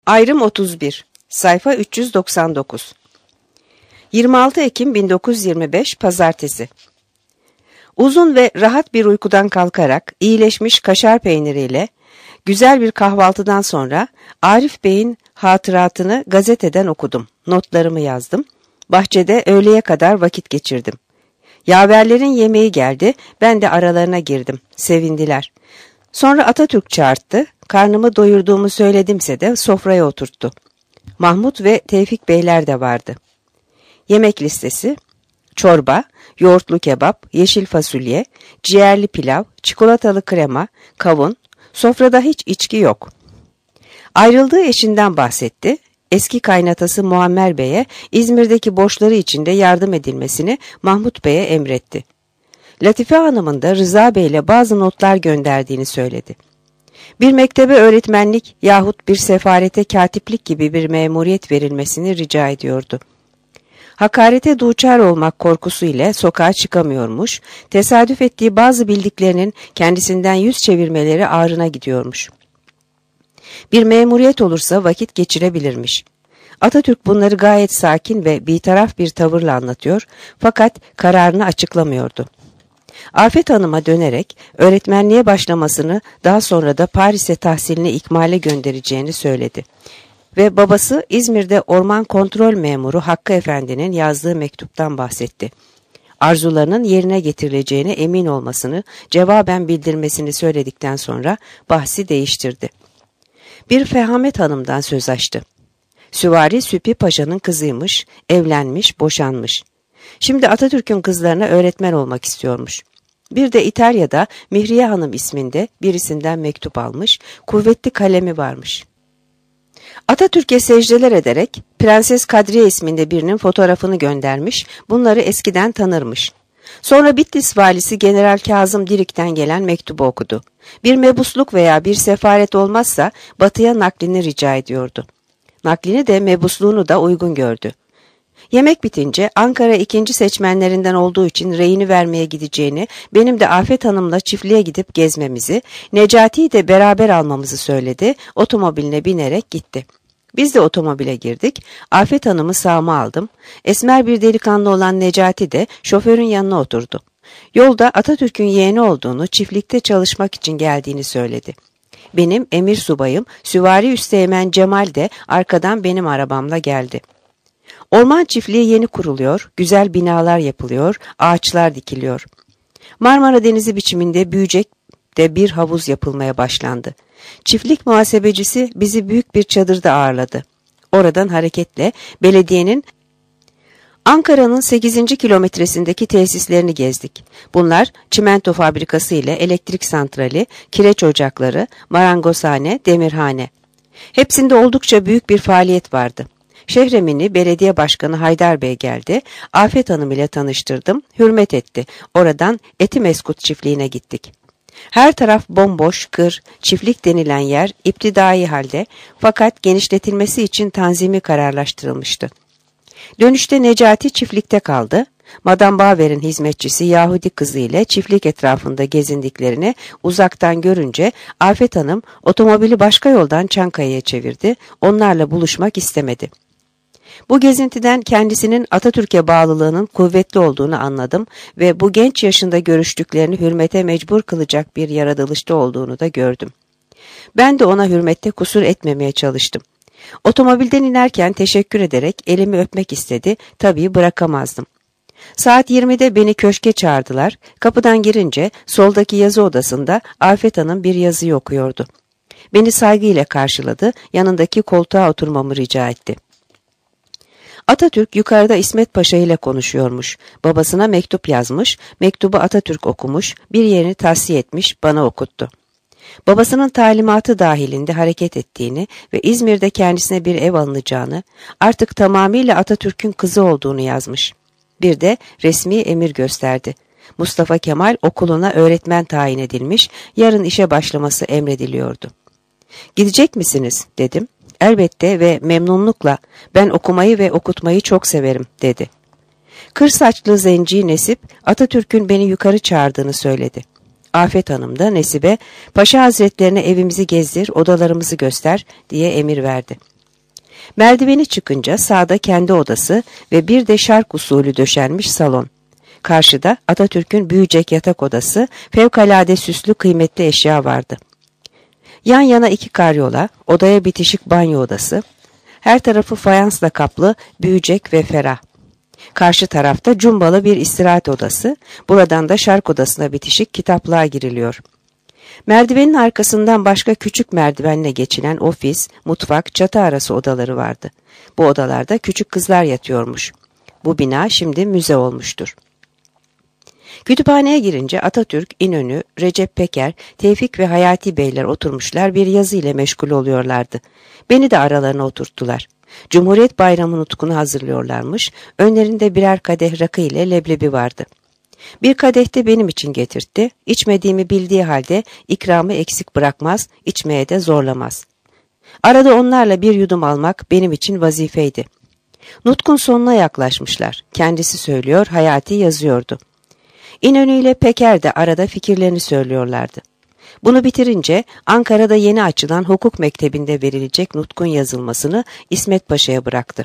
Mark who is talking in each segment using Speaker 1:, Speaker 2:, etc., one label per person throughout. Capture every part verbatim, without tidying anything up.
Speaker 1: Ayrım otuz bir, sayfa üç yüz doksan dokuz. yirmi altı Ekim bin dokuz yüz yirmi beş Pazartesi. Uzun ve rahat bir uykudan kalkarak iyileşmiş kaşar peyniriyle güzel bir kahvaltıdan sonra Arif Bey'in hatıratını gazeteden okudum. Notlarımı yazdım. Bahçede öğleye kadar vakit geçirdim. Yaverlerin yemeği geldi, ben de aralarına girdim. Sevindiler. Sonra Atatürk çağırttı, karnımı doyurduğumu söyledimse de sofraya oturttu. Mahmut ve Tevfik Beyler de vardı. Yemek listesi: çorba, yoğurtlu kebap, yeşil fasulye, ciğerli pilav, çikolatalı krema, kavun, sofrada hiç içki yok. Ayrıldığı eşinden bahsetti. Eski kaynatası Muammer Bey'e İzmir'deki borçları içinde yardım edilmesini Mahmut Bey'e emretti. Latife Hanım'ın da Rıza Bey'le bazı notlar gönderdiğini söyledi. Bir mektebe öğretmenlik yahut bir sefarete katiplik gibi bir memuriyet verilmesini rica ediyordu. Hakarete duçar olmak korkusu ile sokağa çıkamıyormuş, tesadüf ettiği bazı bildiklerinin kendisinden yüz çevirmeleri ağrına gidiyormuş. Bir memuriyet olursa vakit geçirebilirmiş. Atatürk bunları gayet sakin ve bitaraf bir tavırla anlatıyor, fakat kararını açıklamıyordu. Afet Hanım'a dönerek öğretmenliğe başlamasını, daha sonra da Paris'e tahsilini ikmale göndereceğini söyledi. Ve babası İzmir'de orman kontrol memuru Hakkı Efendi'nin yazdığı mektuptan bahsetti. Arzularının yerine getirileceğine emin olmasını, cevaben bildirmesini söyledikten sonra bahsi değiştirdi. Bir Fehamet Hanım'dan söz açtı. Süvari Süpi Paşa'nın kızıymış, evlenmiş, boşanmış. Şimdi Atatürk'ün kızlarına öğretmen olmak istiyormuş. Bir de İtalya'da Mihriye Hanım isminde birisinden mektup almış, kuvvetli kalemi varmış. Atatürk'e secdeler ederek Prenses Kadriye isminde birinin fotoğrafını göndermiş, bunları eskiden tanırmış. Sonra Bitlis valisi General Kazım Dirik'ten gelen mektubu okudu. Bir mebusluk veya bir sefaret olmazsa batıya naklini rica ediyordu. Naklini de mebusluğunu da uygun gördü. Yemek bitince Ankara ikinci seçmenlerinden olduğu için reyini vermeye gideceğini, benim de Afet Hanım'la çiftliğe gidip gezmemizi, Necati'yi de beraber almamızı söyledi, otomobiline binerek gitti. Biz de otomobile girdik, Afet Hanım'ı sağıma aldım, esmer bir delikanlı olan Necati de şoförün yanına oturdu. Yolda Atatürk'ün yeğeni olduğunu, çiftlikte çalışmak için geldiğini söyledi. Benim emir subayım, Süvari Üsteğmen Cemal de arkadan benim arabamla geldi. Orman çiftliği yeni kuruluyor, güzel binalar yapılıyor, ağaçlar dikiliyor. Marmara Denizi biçiminde Büyücek'te bir havuz yapılmaya başlandı. Çiftlik muhasebecisi bizi büyük bir çadırda ağırladı. Oradan hareketle belediyenin Ankara'nın sekizinci kilometresindeki tesislerini gezdik. Bunlar çimento fabrikası ile elektrik santrali, kireç ocakları, marangozhane, demirhane. Hepsinde oldukça büyük bir faaliyet vardı. Şehremini Belediye Başkanı Haydar Bey geldi, Afet Hanım ile tanıştırdım, hürmet etti. Oradan Etimeskut çiftliğine gittik. Her taraf bomboş, kır, çiftlik denilen yer iptidai halde, fakat genişletilmesi için tanzimi kararlaştırılmıştı. Dönüşte Necati çiftlikte kaldı. Madame Baver'in hizmetçisi Yahudi kızı ile çiftlik etrafında gezindiklerini uzaktan görünce Afet Hanım otomobili başka yoldan Çankaya'ya çevirdi, onlarla buluşmak istemedi. Bu gezintiden kendisinin Atatürk'e bağlılığının kuvvetli olduğunu anladım ve bu genç yaşında görüştüklerini hürmete mecbur kılacak bir yaratılışta olduğunu da gördüm. Ben de ona hürmette kusur etmemeye çalıştım. Otomobilden inerken teşekkür ederek elimi öpmek istedi, tabii bırakamazdım. Saat yirmide beni köşke çağırdılar, kapıdan girince soldaki yazı odasında Afet Hanım bir yazıyı okuyordu. Beni saygıyla karşıladı, yanındaki koltuğa oturmamı rica etti. Atatürk yukarıda İsmet Paşa ile konuşuyormuş. Babasına mektup yazmış, mektubu Atatürk okumuş, bir yerini tavsiye etmiş, bana okuttu. Babasının talimatı dahilinde hareket ettiğini ve İzmir'de kendisine bir ev alınacağını, artık tamamıyla Atatürk'ün kızı olduğunu yazmış. Bir de resmi emir gösterdi. Mustafa Kemal okuluna öğretmen tayin edilmiş, yarın işe başlaması emrediliyordu. "Gidecek misiniz?" dedim. "Elbette ve memnunlukla, ben okumayı ve okutmayı çok severim." dedi. Kır saçlı zenci Nesip, Atatürk'ün beni yukarı çağırdığını söyledi. Afet Hanım da Nesip'e, "Paşa Hazretlerine evimizi gezdir, odalarımızı göster" diye emir verdi. Merdiveni çıkınca sağda kendi odası ve bir de şark usulü döşenmiş salon. Karşıda Atatürk'ün büyücek yatak odası, fevkalade süslü kıymetli eşya vardı. Yan yana iki karyola, odaya bitişik banyo odası, her tarafı fayansla kaplı, büyücek ve ferah. Karşı tarafta cumbalı bir istirahat odası, buradan da şark odasına bitişik kitaplığa giriliyor. Merdivenin arkasından başka küçük merdivenle geçilen ofis, mutfak, çatı arası odaları vardı. Bu odalarda küçük kızlar yatıyormuş. Bu bina şimdi müze olmuştur. Kütüphaneye girince Atatürk, İnönü, Recep Peker, Tevfik ve Hayati Beyler oturmuşlar bir yazı ile meşgul oluyorlardı. Beni de aralarına oturttular. Cumhuriyet Bayramı nutkunu hazırlıyorlarmış, önlerinde birer kadeh rakı ile leblebi vardı. Bir kadeh de benim için getirtti, içmediğimi bildiği halde ikramı eksik bırakmaz, içmeye de zorlamaz. Arada onlarla bir yudum almak benim için vazifeydi. Nutkun sonuna yaklaşmışlar, kendisi söylüyor, Hayati yazıyordu. İnönü ile Peker de arada fikirlerini söylüyorlardı. Bunu bitirince Ankara'da yeni açılan hukuk mektebinde verilecek nutkun yazılmasını İsmet Paşa'ya bıraktı.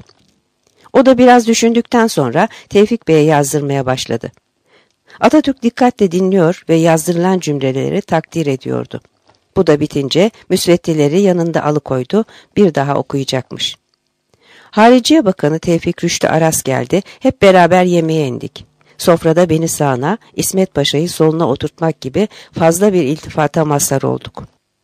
Speaker 1: O da biraz düşündükten sonra Tevfik Bey'e yazdırmaya başladı. Atatürk dikkatle dinliyor ve yazdırılan cümleleri takdir ediyordu. Bu da bitince müsveddeleri yanında alıkoydu, bir daha okuyacakmış. Hariciye Bakanı Tevfik Rüştü Aras geldi, hep beraber yemeğe indik. Sofrada beni sağına, İsmet Paşa'yı soluna oturtmak gibi fazla bir iltifata mazhar olduk.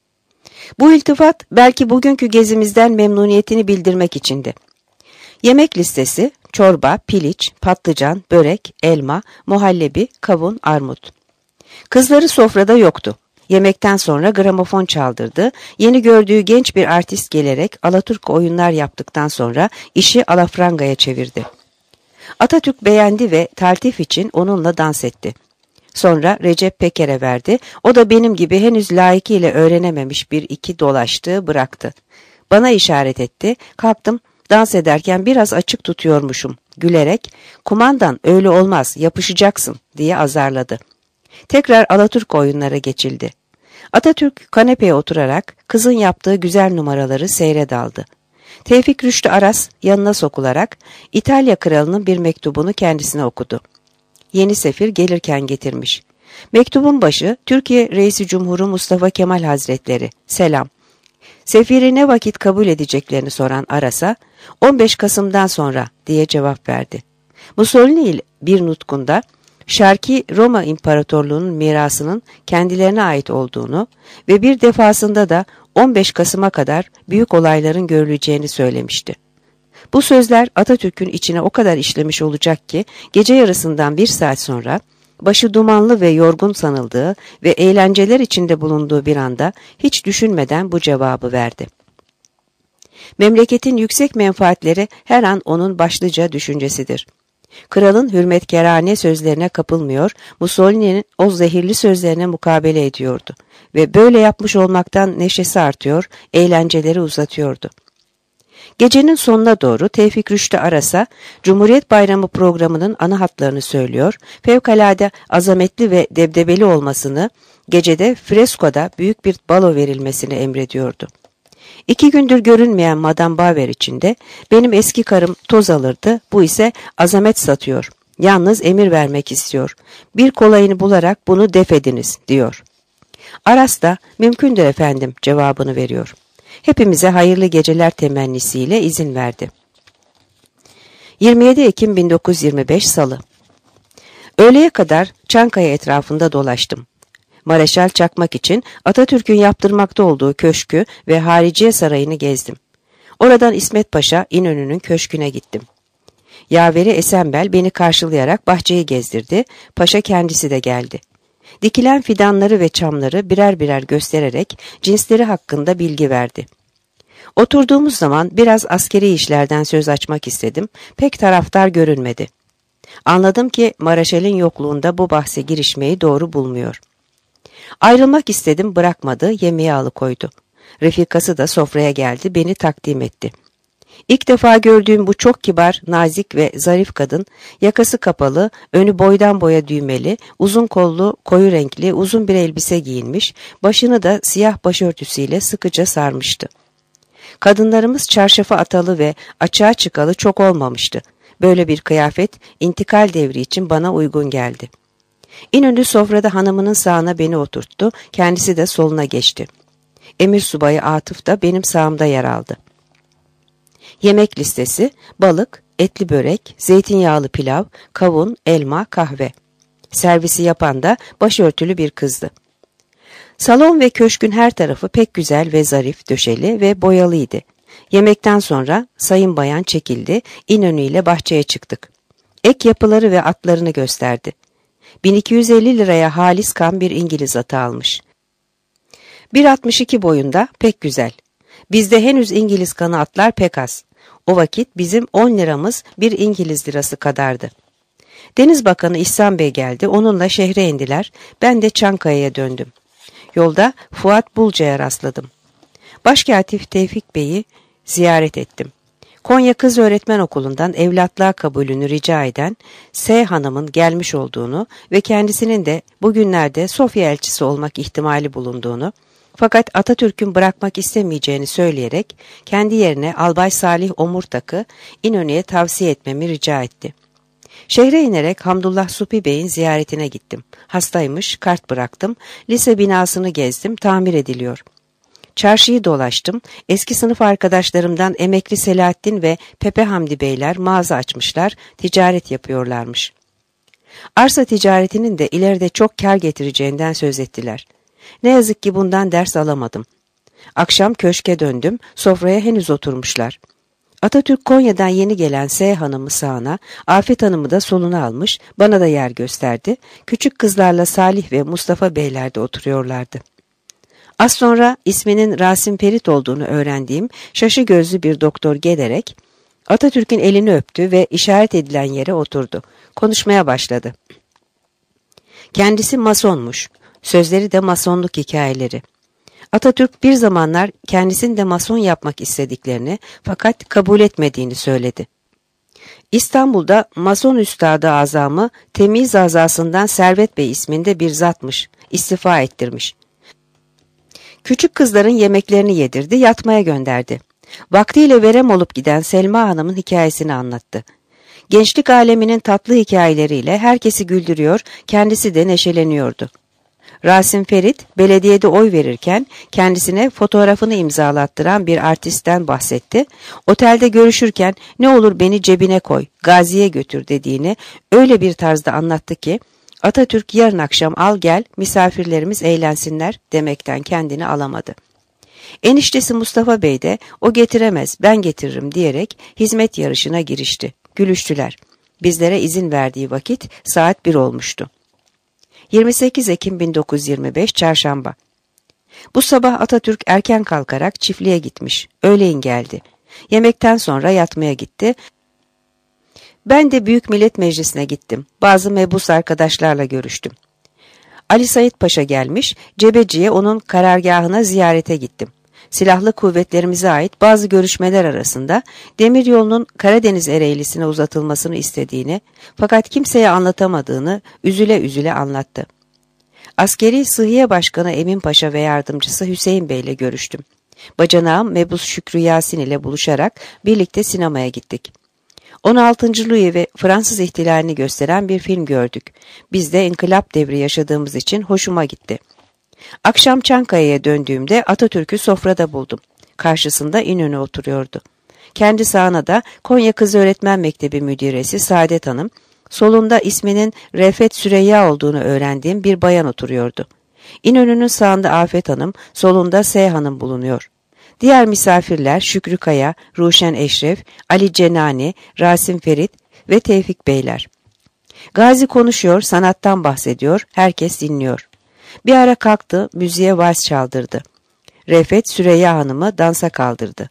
Speaker 1: Bu iltifat belki bugünkü gezimizden memnuniyetini bildirmek içindi. Yemek listesi, çorba, piliç, patlıcan, börek, elma, muhallebi, kavun, armut. Kızları sofrada yoktu. Yemekten sonra gramofon çaldırdı, yeni gördüğü genç bir artist gelerek Alaturka oyunlar yaptıktan sonra işi alafrangaya çevirdi. Atatürk beğendi ve taltif için onunla dans etti. Sonra Recep Peker'e verdi, o da benim gibi henüz layıkıyla öğrenememiş bir iki dolaştı, bıraktı. Bana işaret etti, kalktım, dans ederken biraz açık tutuyormuşum, gülerek, kumandan öyle olmaz, yapışacaksın diye azarladı. Tekrar Alaturka oyunlara geçildi. Atatürk kanepeye oturarak kızın yaptığı güzel numaraları seyre daldı. Tevfik Rüştü Aras yanına sokularak İtalya kralının bir mektubunu kendisine okudu. Yeni sefir gelirken getirmiş. Mektubun başı Türkiye Reisi Cumhuru Mustafa Kemal Hazretleri, selam. Sefiri ne vakit kabul edeceklerini soran Aras'a on beş Kasım'dan sonra diye cevap verdi. Mussolini ile bir nutkunda Şarki Roma İmparatorluğu'nun mirasının kendilerine ait olduğunu ve bir defasında da on beş Kasım'a kadar büyük olayların görüleceğini söylemişti. Bu sözler Atatürk'ün içine o kadar işlemiş olacak ki gece yarısından bir saat sonra başı dumanlı ve yorgun sanıldığı ve eğlenceler içinde bulunduğu bir anda hiç düşünmeden bu cevabı verdi. Memleketin yüksek menfaatleri her an onun başlıca düşüncesidir. Kralın hürmetkerane sözlerine kapılmıyor, Mussolini'nin o zehirli sözlerine mukabele ediyordu ve böyle yapmış olmaktan neşesi artıyor, eğlenceleri uzatıyordu. Gecenin sonuna doğru Tevfik Rüştü Aras'a Cumhuriyet Bayramı programının ana hatlarını söylüyor, fevkalade azametli ve debdebeli olmasını, gecede freskoda büyük bir balo verilmesini emrediyordu. İki gündür görünmeyen Madame Bauer içinde benim eski karım toz alırdı, bu ise azamet satıyor. Yalnız emir vermek istiyor. Bir kolayını bularak bunu def ediniz diyor. Aras da mümkündür efendim cevabını veriyor. Hepimize hayırlı geceler temennisiyle izin verdi. yirmi yedi Ekim bin dokuz yüz yirmi beş Salı. Öğleye kadar Çankaya etrafında dolaştım. Mareşal Çakmak için Atatürk'ün yaptırmakta olduğu köşkü ve Hariciye Sarayı'nı gezdim. Oradan İsmet Paşa İnönü'nün köşküne gittim. Yaveri Esenbel beni karşılayarak bahçeyi gezdirdi, paşa kendisi de geldi. Dikilen fidanları ve çamları birer birer göstererek cinsleri hakkında bilgi verdi. Oturduğumuz zaman biraz askeri işlerden söz açmak istedim, pek taraftar görünmedi. Anladım ki Mareşal'in yokluğunda bu bahse girişmeyi doğru bulmuyor. Ayrılmak istedim, bırakmadı, yemeğe alıkoydu. Refikası da sofraya geldi, beni takdim etti. İlk defa gördüğüm bu çok kibar, nazik ve zarif kadın, yakası kapalı, önü boydan boya düğmeli, uzun kollu, koyu renkli, uzun bir elbise giyinmiş, başını da siyah başörtüsüyle sıkıca sarmıştı. Kadınlarımız çarşafa atalı ve açığa çıkalı çok olmamıştı. Böyle bir kıyafet intikal devri için bana uygun geldi. İnönü sofrada hanımının sağına beni oturttu, kendisi de soluna geçti. Emir subayı Atıf da benim sağımda yer aldı. Yemek listesi: balık, etli börek, zeytinyağlı pilav, kavun, elma, kahve. Servisi yapan da başörtülü bir kızdı. Salon ve köşkün her tarafı pek güzel ve zarif döşeli ve boyalıydı. Yemekten sonra sayın bayan çekildi, İnönü ile bahçeye çıktık. Ek yapıları ve atlarını gösterdi. bin iki yüz elli liraya halis kan bir İngiliz atı almış. bir altmış iki boyunda, pek güzel. Bizde henüz İngiliz kanı atlar pek az. O vakit bizim on liramız bir İngiliz lirası kadardı. Deniz Bakanı İhsan Bey geldi, onunla şehre indiler, ben de Çankaya'ya döndüm. Yolda Fuat Bulca'ya rastladım. Başkatip Tevfik Bey'i ziyaret ettim. Konya Kız Öğretmen Okulu'ndan evlatlığa kabulünü rica eden S. Hanım'ın gelmiş olduğunu ve kendisinin de bugünlerde Sofya elçisi olmak ihtimali bulunduğunu, fakat Atatürk'ün bırakmak istemeyeceğini söyleyerek kendi yerine Albay Salih Omurtak'ı İnönü'ye tavsiye etmemi rica etti. Şehre inerek Hamdullah Supi Bey'in ziyaretine gittim. Hastaymış, kart bıraktım, lise binasını gezdim, tamir ediliyor. Çarşıyı dolaştım, eski sınıf arkadaşlarımdan emekli Selahattin ve Pepe Hamdi Beyler mağaza açmışlar, ticaret yapıyorlarmış. Arsa ticaretinin de ileride çok kar getireceğinden söz ettiler. Ne yazık ki bundan ders alamadım. Akşam köşke döndüm, sofraya henüz oturmuşlar. Atatürk Konya'dan yeni gelen S. Hanım'ı sağına, Afet Hanım'ı da soluna almış, bana da yer gösterdi. Küçük kızlarla Salih ve Mustafa Beyler de oturuyorlardı. Az sonra isminin Rasim Ferit olduğunu öğrendiğim şaşı gözlü bir doktor gelerek Atatürk'ün elini öptü ve işaret edilen yere oturdu. Konuşmaya başladı. Kendisi masonmuş. Sözleri de masonluk hikayeleri. Atatürk bir zamanlar kendisini de mason yapmak istediklerini fakat kabul etmediğini söyledi. İstanbul'da mason üstadı azamı Temiz Azasından Servet Bey isminde bir zatmış, istifa ettirmiş. Küçük kızların yemeklerini yedirdi, yatmaya gönderdi. Vaktiyle verem olup giden Selma Hanım'ın hikayesini anlattı. Gençlik aleminin tatlı hikayeleriyle herkesi güldürüyor, kendisi de neşeleniyordu. Rasim Ferit, belediyede oy verirken kendisine fotoğrafını imzalattıran bir artistten bahsetti. Otelde görüşürken ne olur beni cebine koy, Gazi'ye götür dediğini öyle bir tarzda anlattı ki, Atatürk yarın akşam al gel, misafirlerimiz eğlensinler demekten kendini alamadı. Eniştesi Mustafa Bey de o getiremez, ben getiririm diyerek hizmet yarışına girişti. Gülüştüler. Bizlere izin verdiği vakit saat bir olmuştu. yirmi sekiz Ekim bin dokuz yüz yirmi beş Çarşamba. Bu sabah Atatürk erken kalkarak çiftliğe gitmiş. Öğleyin geldi. Yemekten sonra yatmaya gitti. Ben de Büyük Millet Meclisi'ne gittim. Bazı mebus arkadaşlarla görüştüm. Ali Said Paşa gelmiş, Cebeci'ye onun karargahına ziyarete gittim. Silahlı kuvvetlerimize ait bazı görüşmeler arasında demiryolunun Karadeniz Ereğlisi'ne uzatılmasını istediğini fakat kimseye anlatamadığını üzüle üzüle anlattı. Askeri Sıhhiye Başkanı Emin Paşa ve yardımcısı Hüseyin Bey ile görüştüm. Bacanağım Mebus Şükrü Yasin ile buluşarak birlikte sinemaya gittik. on altıncı Louis ve Fransız ihtilalini gösteren bir film gördük. Biz de inkılap devri yaşadığımız için hoşuma gitti. Akşam Çankaya'ya döndüğümde Atatürk'ü sofrada buldum. Karşısında İnönü oturuyordu. Kendi sağına da Konya Kız Öğretmen Mektebi müdiresi Saadet Hanım, solunda isminin Refet Süreyya olduğunu öğrendiğim bir bayan oturuyordu. İnönü'nün sağında Afet Hanım, solunda S. Hanım bulunuyor. Diğer misafirler Şükrü Kaya, Ruşen Eşref, Ali Cenani, Rasim Ferit ve Tevfik Beyler. Gazi konuşuyor, sanattan bahsediyor, herkes dinliyor. Bir ara kalktı, müziğe vals çaldırdı. Refet Süreyya Hanım'ı dansa kaldırdı.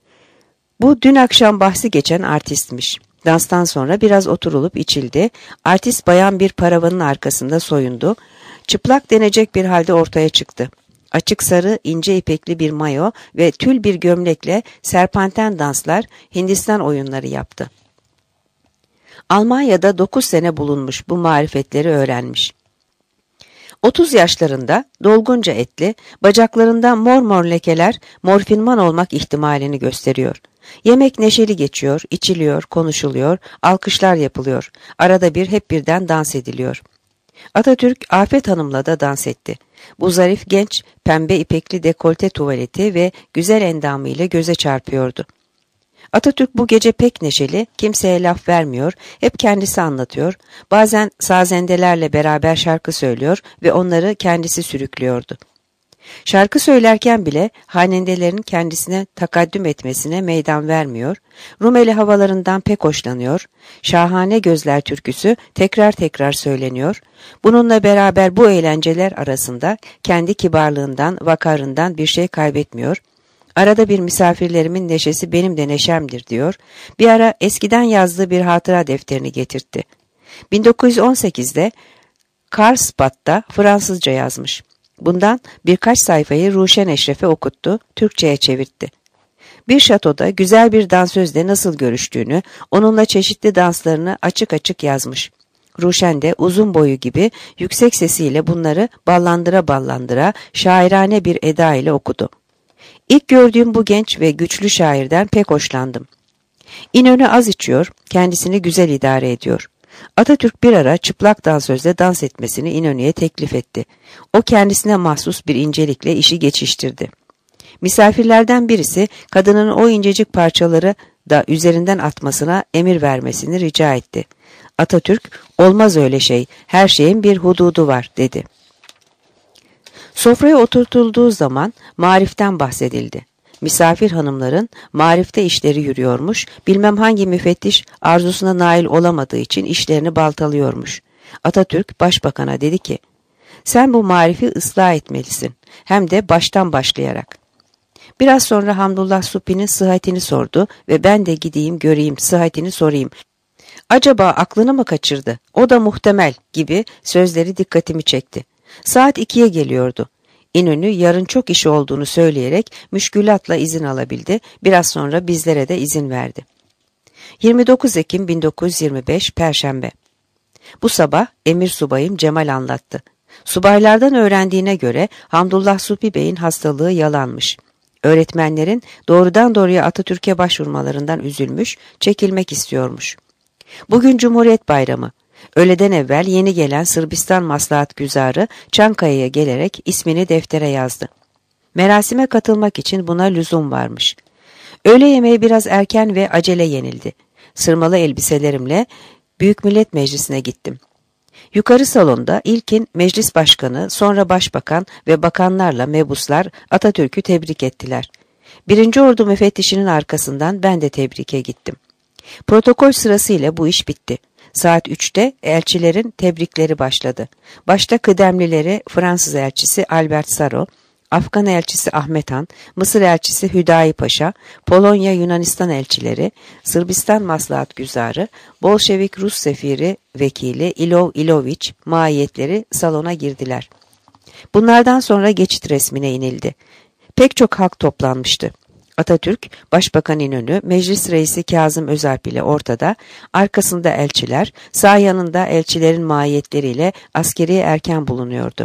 Speaker 1: Bu dün akşam bahsi geçen artistmiş. Danstan sonra biraz oturulup içildi. Artist bayan bir paravanın arkasında soyundu. Çıplak denecek bir halde ortaya çıktı. Açık sarı, ince ipekli bir mayo ve tül bir gömlekle serpanten danslar, Hindistan oyunları yaptı. Almanya'da dokuz sene bulunmuş, bu marifetleri öğrenmiş. otuz yaşlarında, dolgunca etli, bacaklarında mor mor lekeler morfinman olmak ihtimalini gösteriyor. Yemek neşeli geçiyor, içiliyor, konuşuluyor, alkışlar yapılıyor. Arada bir hep birden dans ediliyor. Atatürk, Afet Hanım'la da dans etti. Bu zarif genç, pembe ipekli dekolte tuvaleti ve güzel endamıyla göze çarpıyordu. Atatürk bu gece pek neşeli, kimseye laf vermiyor, hep kendisi anlatıyor, bazen sazendelerle beraber şarkı söylüyor ve onları kendisi sürüklüyordu. Şarkı söylerken bile hanendelerin kendisine takaddüm etmesine meydan vermiyor, Rumeli havalarından pek hoşlanıyor, Şahane Gözler türküsü tekrar tekrar söyleniyor, bununla beraber bu eğlenceler arasında kendi kibarlığından, vakarından bir şey kaybetmiyor, arada bir misafirlerimin neşesi benim de neşemdir diyor, bir ara eskiden yazdığı bir hatıra defterini getirtti. bin dokuz yüz on sekizde Karlsbad'da Fransızca yazmış. Bundan birkaç sayfayı Ruşen Eşref'e okuttu, Türkçe'ye çevirtti. Bir şatoda güzel bir dansözle nasıl görüştüğünü, onunla çeşitli danslarını açık açık yazmış. Ruşen de uzun boyu gibi yüksek sesiyle bunları ballandıra ballandıra şairane bir eda ile okudu. İlk gördüğüm bu genç ve güçlü şairden pek hoşlandım. İnönü az içiyor, kendisini güzel idare ediyor. Atatürk bir ara çıplak dansözle dans etmesini İnönü'ye teklif etti. O kendisine mahsus bir incelikle işi geçiştirdi. Misafirlerden birisi kadının o incecik parçaları da üzerinden atmasına emir vermesini rica etti. Atatürk, olmaz öyle şey, her şeyin bir hududu var dedi. Sofraya oturtulduğu zaman mariften bahsedildi. Misafir hanımların marifte işleri yürüyormuş, bilmem hangi müfettiş arzusuna nail olamadığı için işlerini baltalıyormuş. Atatürk başbakana dedi ki, sen bu marifi ıslah etmelisin, hem de baştan başlayarak. Biraz sonra Hamdullah Supi'nin sıhhatini sordu ve ben de gideyim göreyim, sıhhatini sorayım. Acaba aklını mı kaçırdı, o da muhtemel gibi sözleri dikkatimi çekti. Saat ikiye geliyordu. İnönü yarın çok işi olduğunu söyleyerek müşkülatla izin alabildi, biraz sonra bizlere de izin verdi. yirmi dokuz Ekim bin dokuz yüz yirmi beş Perşembe. Bu sabah Emir Subayım Cemal anlattı. Subaylardan öğrendiğine göre Hamdullah Supi Bey'in hastalığı yalanmış. Öğretmenlerin doğrudan doğruya Atatürk'e başvurmalarından üzülmüş, çekilmek istiyormuş. Bugün Cumhuriyet Bayramı. Öğleden evvel yeni gelen Sırbistan maslahatgüzarı Çankaya'ya gelerek ismini deftere yazdı. Merasime katılmak için buna lüzum varmış. Öğle yemeği biraz erken ve acele yenildi. Sırmalı elbiselerimle Büyük Millet Meclisi'ne gittim. Yukarı salonda ilkin meclis başkanı, sonra başbakan ve bakanlarla mebuslar Atatürk'ü tebrik ettiler. Birinci Ordu müfettişinin arkasından ben de tebrike gittim. Protokol sırasıyla bu iş bitti. Saat üçte elçilerin tebrikleri başladı. Başta kıdemlileri Fransız elçisi Albert Sarro, Afgan elçisi Ahmet Han, Mısır elçisi Hüdayi Paşa, Polonya Yunanistan elçileri, Sırbistan maslahatgüzarı, Bolşevik Rus sefiri vekili İlov İloviç mahiyetleri salona girdiler. Bunlardan sonra geçit resmine inildi. Pek çok halk toplanmıştı. Atatürk, Başbakan İnönü, Meclis Reisi Kazım Özalp ile ortada, arkasında elçiler, sağ yanında elçilerin mahiyetleriyle askeri erken bulunuyordu.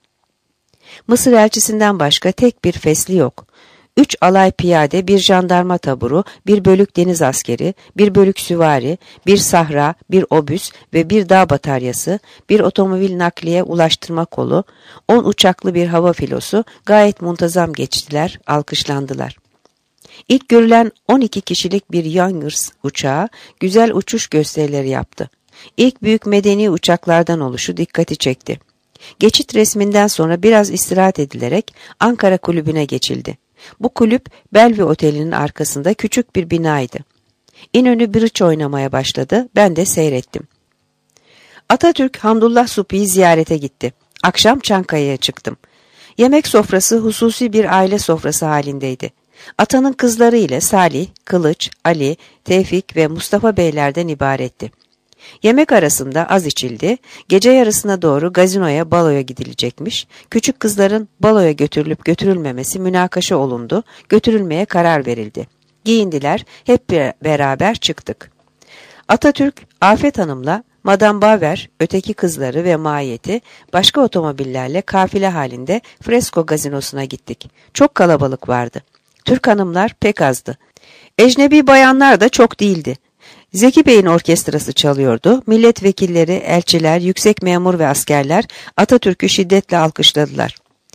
Speaker 1: Mısır elçisinden başka tek bir fesli yok. Üç alay piyade, bir jandarma taburu, bir bölük deniz askeri, bir bölük süvari, bir sahra, bir obüs ve bir dağ bataryası, bir otomobil nakliye ulaştırma kolu, on uçaklı bir hava filosu gayet muntazam geçtiler, alkışlandılar. İlk görülen on iki kişilik bir Youngers uçağı güzel uçuş gösterileri yaptı. İlk büyük medeni uçaklardan oluşu dikkati çekti. Geçit resminden sonra biraz istirahat edilerek Ankara Kulübü'ne geçildi. Bu kulüp Bellevue Oteli'nin arkasında küçük bir binaydı. İnönü bridge oynamaya başladı, ben de seyrettim. Atatürk Hamdullah Supi'yi ziyarete gitti. Akşam Çankaya'ya çıktım. Yemek sofrası hususi bir aile sofrası halindeydi. Atanın kızları ile Salih, Kılıç, Ali, Tevfik ve Mustafa Beylerden ibaretti. Yemek arasında az içildi, gece yarısına doğru gazinoya, baloya gidilecekmiş, küçük kızların baloya götürülüp götürülmemesi münakaşa olundu, götürülmeye karar verildi. Giyindiler, hep beraber çıktık. Atatürk, Afet Hanım'la Madame Bauer, öteki kızları ve mahiyeti başka otomobillerle kafile halinde Fresko gazinosuna gittik. Çok kalabalık vardı. Türk hanımlar pek azdı. Ecnebi bayanlar da çok değildi. Zeki Bey'in orkestrası çalıyordu. Milletvekilleri, elçiler, yüksek memur ve askerler Atatürk'ü şiddetle alkışladılar.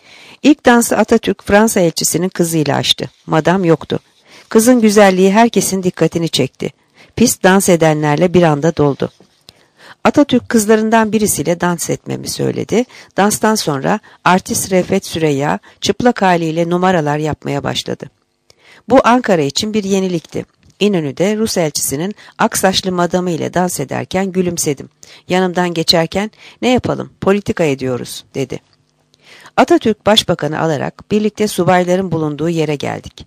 Speaker 1: İlk dansı Atatürk Fransa elçisinin kızıyla açtı. Madam yoktu. Kızın güzelliği herkesin dikkatini çekti. Pist dans edenlerle bir anda doldu. Atatürk kızlarından birisiyle dans etmemi söyledi. Danstan sonra artist Refet Süreyya çıplak haliyle numaralar yapmaya başladı. Bu Ankara için bir yenilikti. İnönü'de Rus elçisinin aksaçlı madamı ile dans ederken gülümsedim. Yanımdan geçerken ne yapalım politika ediyoruz dedi. Atatürk başbakanı alarak birlikte subayların bulunduğu yere geldik.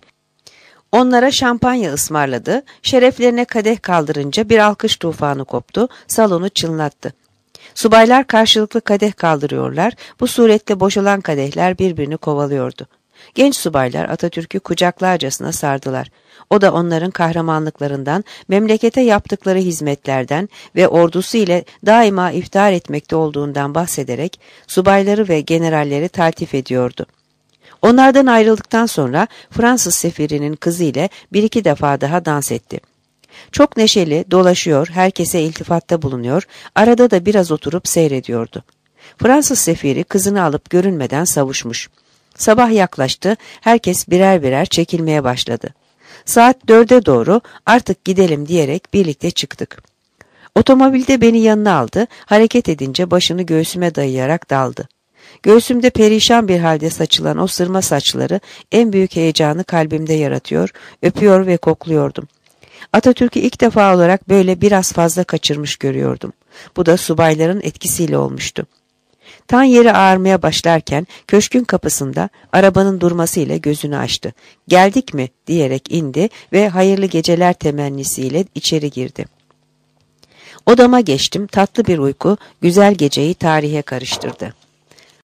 Speaker 1: Onlara şampanya ısmarladı, şereflerine kadeh kaldırınca bir alkış tufanı koptu, salonu çınlattı. Subaylar karşılıklı kadeh kaldırıyorlar, bu suretle boşalan kadehler birbirini kovalıyordu. Genç subaylar Atatürk'ü kucaklarcasına sardılar. O da onların kahramanlıklarından, memlekete yaptıkları hizmetlerden ve ordusu ile daima iftihar etmekte olduğundan bahsederek subayları ve generalleri taltif ediyordu. Onlardan ayrıldıktan sonra Fransız sefirinin kızı ile bir iki defa daha dans etti. Çok neşeli, dolaşıyor, herkese iltifatta bulunuyor, arada da biraz oturup seyrediyordu. Fransız sefiri kızını alıp görünmeden savuşmuş. Sabah yaklaştı, herkes birer birer çekilmeye başladı. Saat dörde doğru artık gidelim diyerek birlikte çıktık. Otomobilde beni yanına aldı, hareket edince başını göğsüme dayayarak daldı. Göğsümde perişan bir halde saçılan o sırma saçları en büyük heyecanı kalbimde yaratıyor, öpüyor ve kokluyordum. Atatürk'ü ilk defa olarak böyle biraz fazla kaçırmış görüyordum. Bu da subayların etkisiyle olmuştu. Tan yeri ağarmaya başlarken köşkün kapısında arabanın durmasıyla gözünü açtı. Geldik mi diyerek indi ve hayırlı geceler temennisiyle içeri girdi. Odama geçtim, tatlı bir uyku güzel geceyi tarihe karıştırdı.